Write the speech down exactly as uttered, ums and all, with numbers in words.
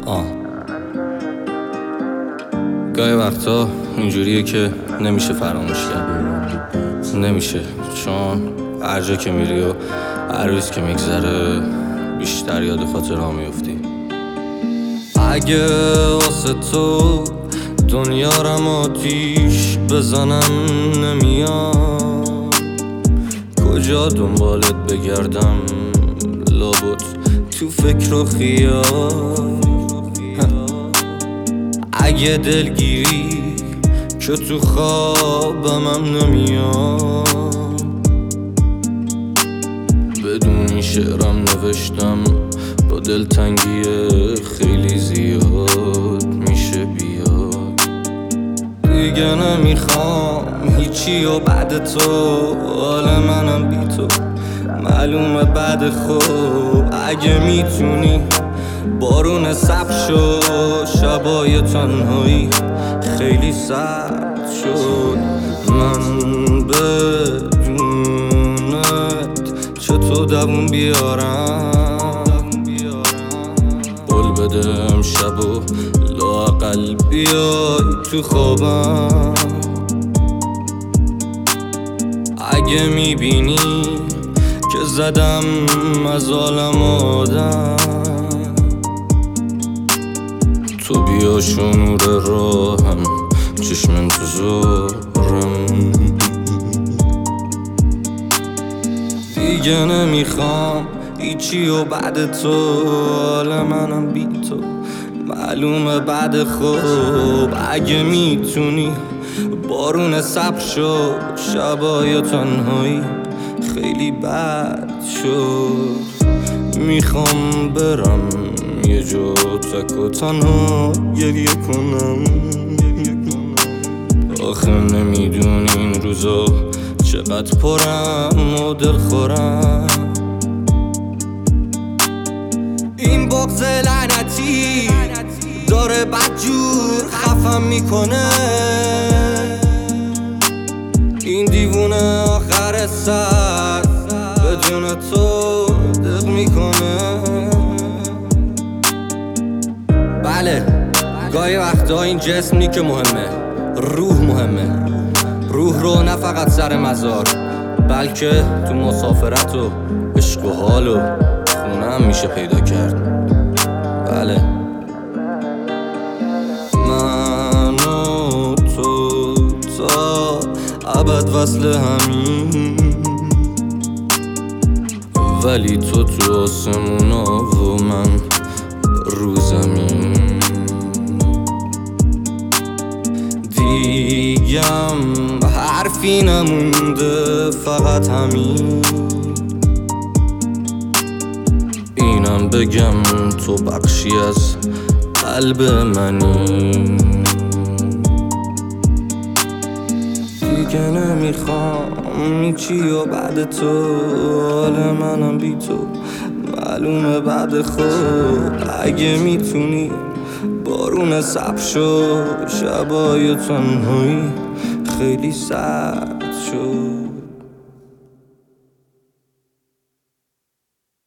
آه گاهی وقتا اینجوریه که نمیشه فراموش کرد، نمیشه، چون هر جا که میری و هر روز که میگذره بیشتر یاد خاطرها میفتی. اگه واسه تو دنیارم آتیش بزنم نمیام، کجا دنبالت بگردم لابد تو فکر و خیال. اگه دلگیری که تو خوابم نمیام، بدونی شعرم نوشتم با دلتنگی خیلی زیاد میشه بیاد. دیگه نمیخوام هیچی و بعد تو، حال منم بی تو معلومه بعد خوب. اگه میتونی بارون سبز شد، شبای تنهایی خیلی سرد شد. من بدونت چطور دووم بیارم، قول بده امشب و لااقل بیای تو خوابم. اگه میبینی که زدم از عالم آدم، تو بیا شنور راهم چشم انتظارم. دیگه نمیخوام هیچی و بعد تو، حال منم بی تو معلومه بعد خوب. اگه میتونی بارون سبز شد، شبای تنهایی خیلی بد شد. میخوام برم یه جا تک و تنها گریه کنم. آخه نمیدونی این روزا چقدر پرم و دل خورم. این بغض لعنتی داره بدجور خفم میکنه. این دیوونه آخر سر بدون تو دق میکنه. بله گاهی وقتا این جسم نی که مهمه، روح مهمه. روح رو نه فقط سر مزار، بلکه تو مسافرت و عشق و حال و خونه هم میشه پیدا کرد. بله من و تو تا ابد وصل همین، ولی تو تو آسمونا و من رو زمین. دیگم حرفی نمونده فقط همین، اینم بگم تو بخشی از قلب منی. دیگه نمیخوام هیچی و بعد تو، حال منم بی تو معلومه بعد خوب. اگه میتونی بارون سبز شد، شبای تنهایی خیلی سرد شد.